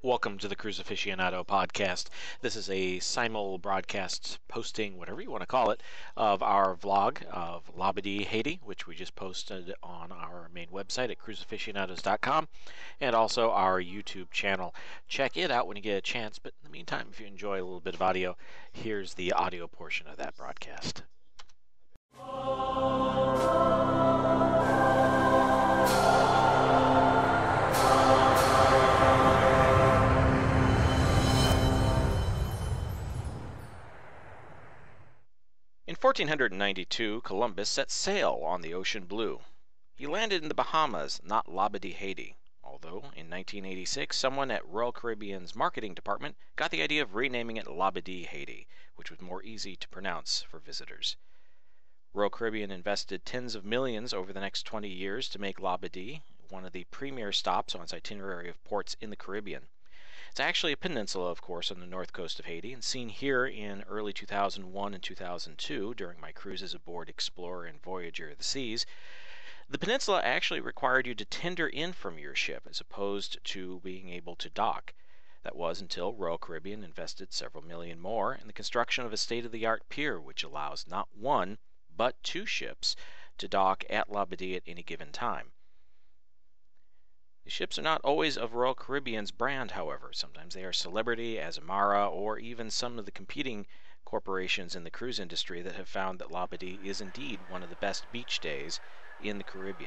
Welcome to the Cruise Aficionado podcast. This is a simul broadcast posting, whatever you want to call it, of our vlog of Labadee, Haiti, which we just posted on our main website at cruiseaficionados.com, and also our YouTube channel. Check it out when you get a chance, but in the meantime, if you enjoy a little bit of audio, here's the audio portion of that broadcast. In 1492, Columbus set sail on the ocean blue. He landed in the Bahamas, not Labadee, Haiti, although in 1986 someone at Royal Caribbean's marketing department got the idea of renaming it Labadee, Haiti, which was more easy to pronounce for visitors. Royal Caribbean invested tens of millions over the next 20 years to make Labadee one of the premier stops on its itinerary of ports in the Caribbean. It's actually a peninsula, of course, on the north coast of Haiti, and seen here in early 2001 and 2002 during my cruises aboard Explorer and Voyager of the Seas. The peninsula actually required you to tender in from your ship as opposed to being able to dock. That was until Royal Caribbean invested several million more in the construction of a state-of-the-art pier which allows not one, but two ships to dock at Labadee at any given time. The ships are not always of Royal Caribbean's brand, however. Sometimes they are Celebrity, Azamara, or even some of the competing corporations in the cruise industry that have found that Labadee is indeed one of the best beach days in the Caribbean.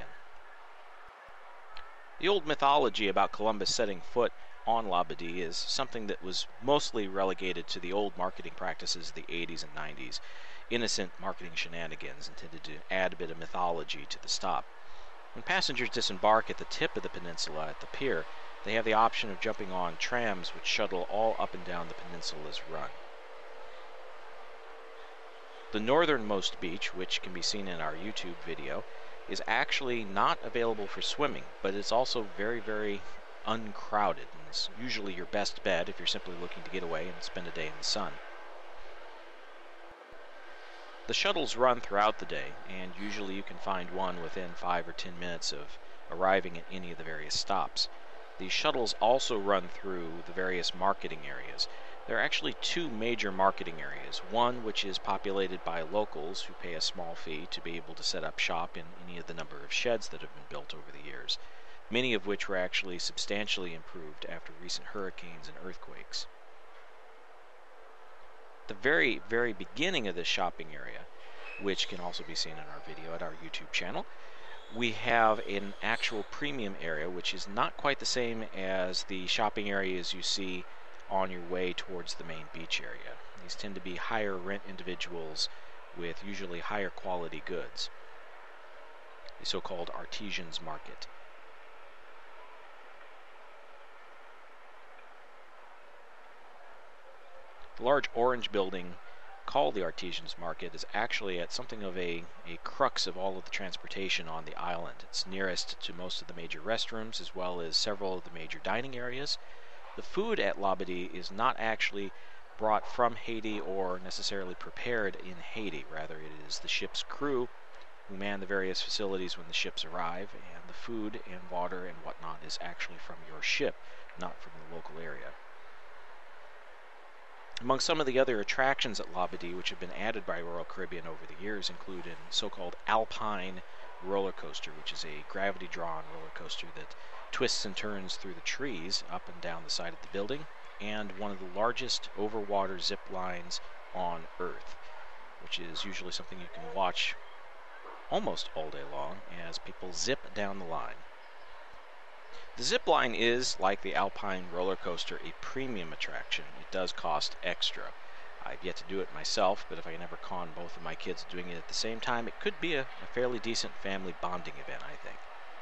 The old mythology about Columbus setting foot on Labadee is something that was mostly relegated to the old marketing practices of the 80s and 90s. Innocent marketing shenanigans intended to add a bit of mythology to the stop. When passengers disembark at the tip of the peninsula at the pier, they have the option of jumping on trams which shuttle all up and down the peninsula's run. The northernmost beach, which can be seen in our YouTube video, is actually not available for swimming, but it's also very, very uncrowded, and it's usually your best bet if you're simply looking to get away and spend a day in the sun. The shuttles run throughout the day, and usually you can find one within 5 or 10 minutes of arriving at any of the various stops. These shuttles also run through the various marketing areas. There are actually two major marketing areas, one which is populated by locals who pay a small fee to be able to set up shop in any of the number of sheds that have been built over the years, many of which were actually substantially improved after recent hurricanes and earthquakes. The very, very beginning of this shopping area, which can also be seen in our video at our YouTube channel, we have an actual premium area, which is not quite the same as the shopping areas you see on your way towards the main beach area. These tend to be higher rent individuals with usually higher quality goods, the so-called artisans market. The large orange building called the Artisans Market is actually at something of a crux of all of the transportation on the island. It's nearest to most of the major restrooms as well as several of the major dining areas. The food at Labadee is not actually brought from Haiti or necessarily prepared in Haiti. Rather, it is the ship's crew who man the various facilities when the ships arrive, and the food and water and whatnot is actually from your ship, not from the local area. Among some of the other attractions at Labadee which have been added by Royal Caribbean over the years include a so-called Alpine roller coaster, which is a gravity-drawn roller coaster that twists and turns through the trees up and down the side of the building, and one of the largest overwater zip lines on Earth, which is usually something you can watch almost all day long as people zip down the line. The zip line is, like the Alpine roller coaster, a premium attraction. It does cost extra. I've yet to do it myself, but if I can ever con both of my kids doing it at the same time, it could be a fairly decent family bonding event, I think.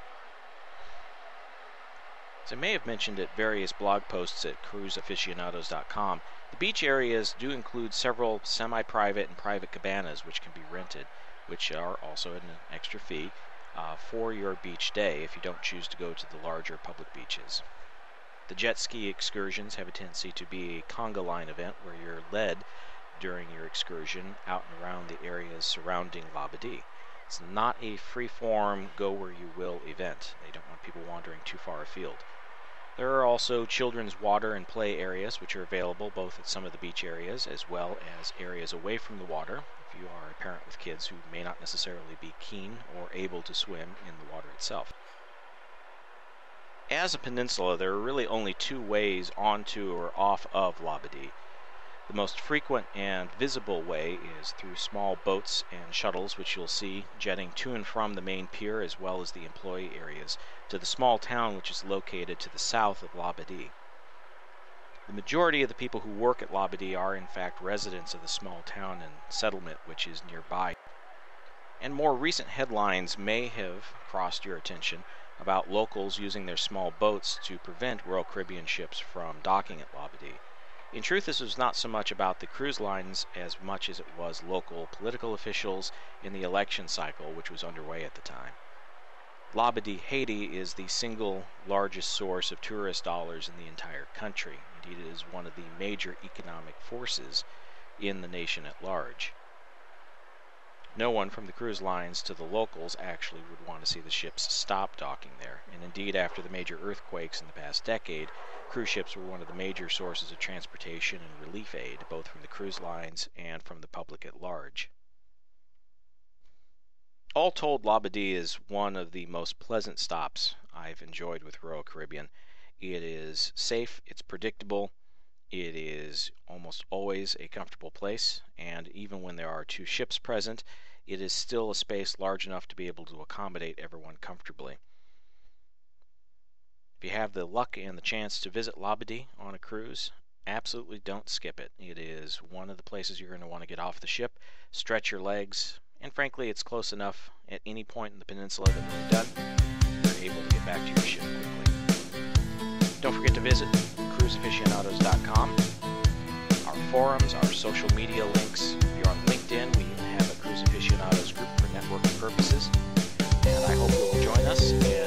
As I may have mentioned at various blog posts at cruiseaficionados.com, the beach areas do include several semi-private and private cabanas which can be rented, which are also at an extra fee for your beach day if you don't choose to go to the larger public beaches. The jet ski excursions have a tendency to be a conga line event where you're led during your excursion out and around the areas surrounding Labadee. It's not a free-form, go-where-you-will event. They don't want people wandering too far afield. There are also children's water and play areas which are available both at some of the beach areas as well as areas away from the water if you are a parent with kids who may not necessarily be keen or able to swim in the water itself. As a peninsula, there are really only two ways onto or off of Labadee. The most frequent and visible way is through small boats and shuttles, which you'll see jetting to and from the main pier as well as the employee areas to the small town which is located to the south of Labadee. The majority of the people who work at Labadee are in fact residents of the small town and settlement which is nearby. And more recent headlines may have crossed your attention about locals using their small boats to prevent Royal Caribbean ships from docking at Labadee. In truth, this was not so much about the cruise lines as much as it was local political officials in the election cycle which was underway at the time. Labadee, Haiti is the single largest source of tourist dollars in the entire country. Indeed, it is one of the major economic forces in the nation at large. No one from the cruise lines to the locals actually would want to see the ships stop docking there, and indeed after the major earthquakes in the past decade, cruise ships were one of the major sources of transportation and relief aid, both from the cruise lines and from the public at large. All told, Labadee is one of the most pleasant stops I've enjoyed with Royal Caribbean. It is safe, it's predictable, it is almost always a comfortable place, and even when there are two ships present, it is still a space large enough to be able to accommodate everyone comfortably. If you have the luck and the chance to visit Labadee on a cruise, absolutely don't skip it. It is one of the places you're going to want to get off the ship, stretch your legs, and frankly it's close enough at any point in the peninsula that when you're done, you're able to get back to your ship quickly. Don't forget to visit cruiseaficionados.com, our forums, our social media links. If you're on LinkedIn, we even have a Cruise Aficionados group for networking purposes, and I hope you'll join us.